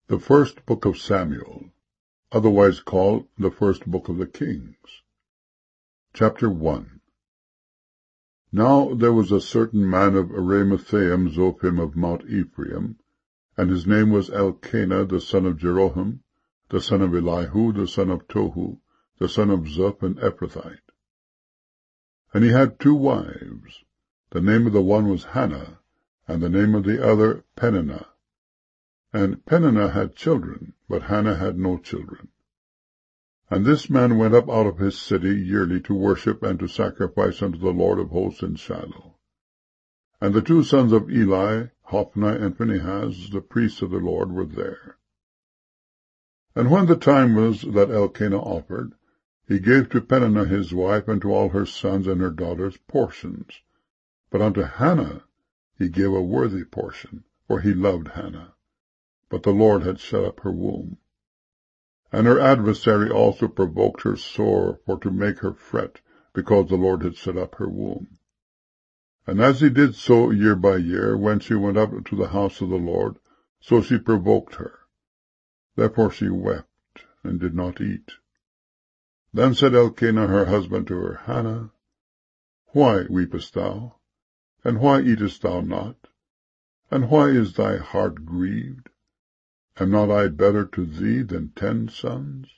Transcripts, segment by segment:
The First Book of Samuel, otherwise called the First Book of the Kings. Chapter 1. Now there was a certain man of Ramathaim Zophim of Mount Ephraim, and his name was Elkanah the son of Jeroham, the son of Elihu, the son of Tohu, the son of Zuph, an Ephrathite. And he had 2 wives. The name of the one was Hannah, and the name of the other Peninnah. And Peninnah had children, but Hannah had no children. And this man went up out of his city yearly to worship and to sacrifice unto the Lord of hosts in Shiloh. And the 2 sons of Eli, Hophni and Phinehas, the priests of the Lord, were there. And when the time was that Elkanah offered, he gave to Peninnah his wife and to all her sons and her daughters portions. But unto Hannah he gave a worthy portion, for he loved Hannah. But the Lord had shut up her womb. And her adversary also provoked her sore, for to make her fret, because the Lord had shut up her womb. And as he did so year by year, when she went up to the house of the Lord, so she provoked her. Therefore she wept, and did not eat. Then said Elkanah her husband to her, Hannah, why weepest thou? And why eatest thou not? And why is thy heart grieved? Am not I better to thee than 10 sons?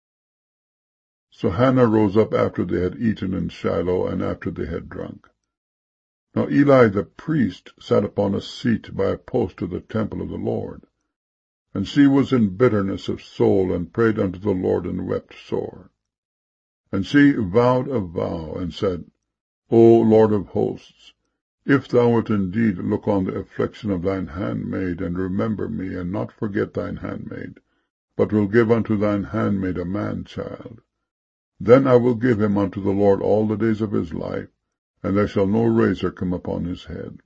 So Hannah rose up after they had eaten in Shiloh, and after they had drunk. Now Eli the priest sat upon a seat by a post of the temple of the Lord. And she was in bitterness of soul, and prayed unto the Lord, and wept sore. And she vowed a vow, and said, O Lord of hosts, if thou wilt indeed look on the affliction of thine handmaid, and remember me, and not forget thine handmaid, but will give unto thine handmaid a man-child, then I will give him unto the Lord all the days of his life, and there shall no razor come upon his head.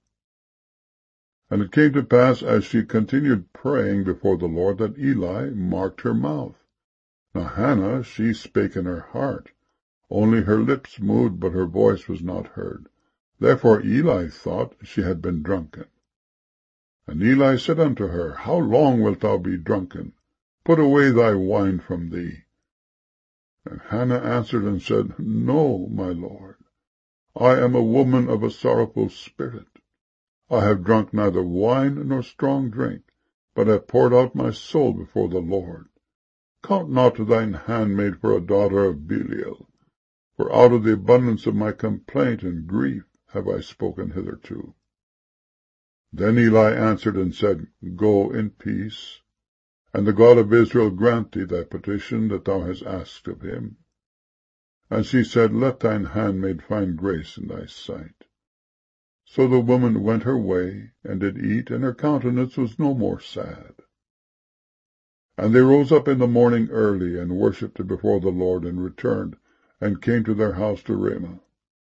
And it came to pass, as she continued praying before the Lord, that Eli marked her mouth. Now Hannah, she spake in her heart, only her lips moved, but her voice was not heard. Therefore Eli thought she had been drunken. And Eli said unto her, How long wilt thou be drunken? Put away thy wine from thee. And Hannah answered and said, No, my Lord, I am a woman of a sorrowful spirit. I have drunk neither wine nor strong drink, but have poured out my soul before the Lord. Count not thine handmaid for a daughter of Belial, for out of the abundance of my complaint and grief have I spoken hitherto. Then Eli answered and said, Go in peace, and the God of Israel grant thee thy petition that thou hast asked of him. And she said, Let thine handmaid find grace in thy sight. So the woman went her way, and did eat, and her countenance was no more sad. And they rose up in the morning early, and worshipped before the Lord, and returned, and came to their house to Ramah.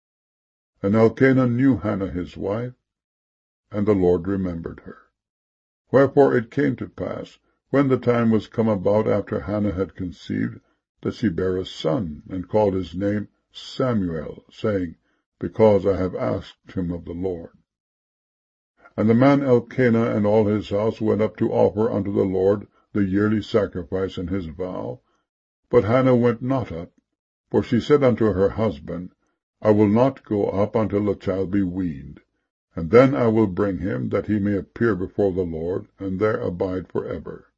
And Elkanah knew Hannah his wife, and the Lord remembered her. Wherefore it came to pass, when the time was come about after Hannah had conceived, that she bare a son, and called his name Samuel, saying, Because I have asked him of the Lord. And the man Elkanah and all his house went up to offer unto the Lord the yearly sacrifice and his vow. But Hannah went not up, for she said unto her husband, I will not go up until the child be weaned, and then I will bring him, that he may appear before the Lord, and there abide for ever.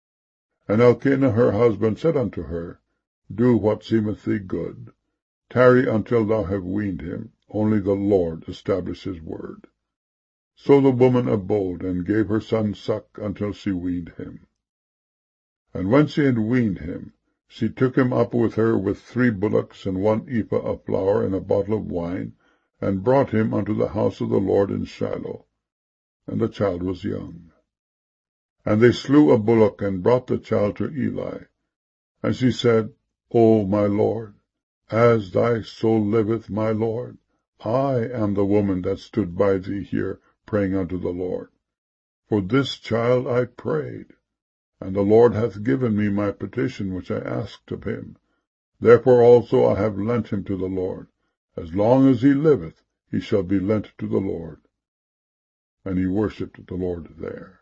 And Elkanah her husband said unto her, Do what seemeth thee good. Tarry until thou have weaned him, only the Lord establish his word. So the woman abode, and gave her son suck until she weaned him. And when she had weaned him, she took him up with her with 3 bullocks and 1 ephah of flour and a bottle of wine, and brought him unto the house of the Lord in Shiloh. And the child was young. And they slew a bullock, and brought the child to Eli. And she said, O my Lord, as thy soul liveth, my Lord, I am the woman that stood by thee here, praying unto the Lord. For this child I prayed, and the Lord hath given me my petition which I asked of him. Therefore also I have lent him to the Lord. As long as he liveth, he shall be lent to the Lord. And he worshipped the Lord there.